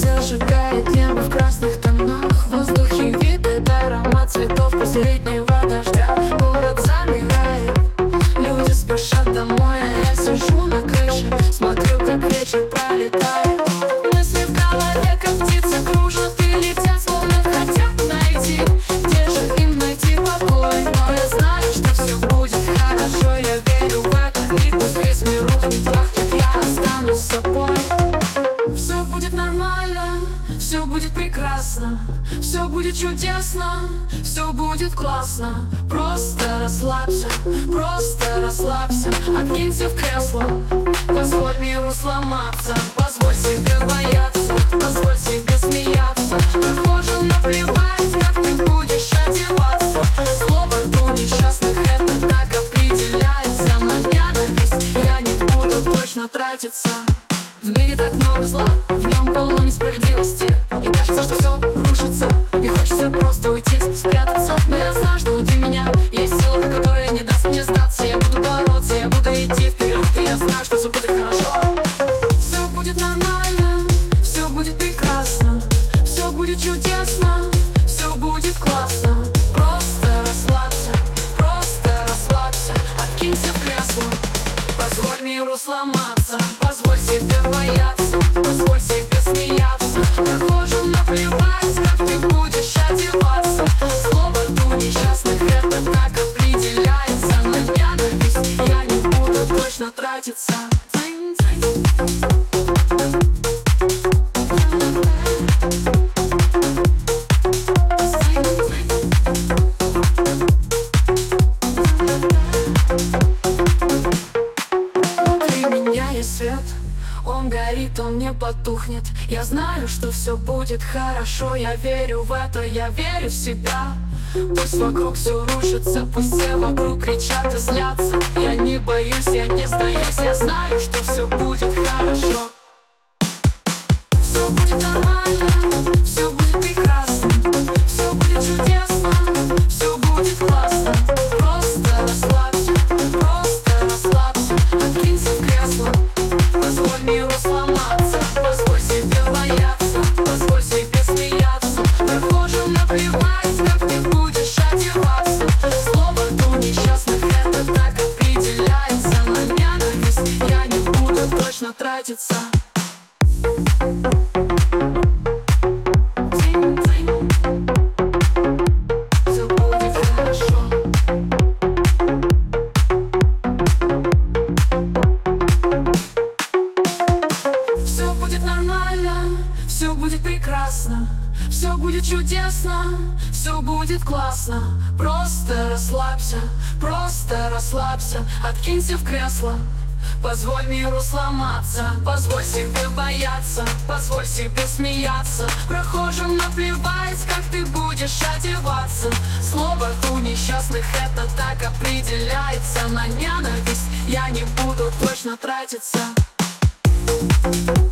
Зажигает небо в красных тонах. В воздухе витает аромат цветов последнего дождя. Город замирает, люди спешат домой, а я сижу на крыше, смотрю, как вечер пролетает. Мысли в голове, как птицы, кружат и летят, словно хотят найти, где же им найти покой. Но я знаю, что все будет хорошо, я верю в это. И пусть весь мир рухнет, трахнет, я останусь с собой. Все будет нормально, все будет прекрасно, все будет чудесно, все будет классно. Просто расслабься, откинься в кресло, позволь миру сломаться, позволь себе бояться, позволь себе смеяться. Прохожим наплевать, как ты будешь одеваться. Слово у несчастных это так определяется. На ненависть я не буду точно тратиться. В мире так много зла, в нем полно несправедливости. И кажется, что все рушится, и хочется просто уйти, спрятаться. Но я знаю, что внутри меня есть сила, которая не даст мне сдаться. Я буду бороться, я буду идти вперед, и я знаю, что все будет хорошо. Все будет нормально, все будет прекрасно, все будет чудесно, все будет классно. Просто расслабься, откинься в кресло, позволь миру сломаться, позволь себе бояться, позволь себе смеяться. Прохожим наплевать, как ты будешь одеваться. Слово у несчастных это так определяется. На ненависть я не буду точно тратиться. Свет, он горит, он не потухнет. Я знаю, что все будет хорошо. Я верю в это, я верю в себя. Пусть вокруг все рушится, пусть все вокруг кричат и злятся. Я не боюсь, я не сдаюсь. Я знаю, что все будет хорошо. Все будет нормально, все будет прекрасно, все будет чудесно, все будет классно. Просто расслабься, откинься в кресло, позволь миру сломаться, позволь себе бояться, позволь себе смеяться. Прохожим наплевать, как ты будешь одеваться. Слово у несчастных это так определяется. На ненависть я не буду точно тратиться. Все будет хорошо. Все будет нормально, все будет прекрасно, все будет чудесно, все будет классно. Просто расслабься, откинься в кресло, позволь миру сломаться, позволь себе бояться, позволь себе смеяться. Прохожим наплевать, как ты будешь одеваться. Слово у несчастных это так определяется. На ненависть я не буду точно тратиться.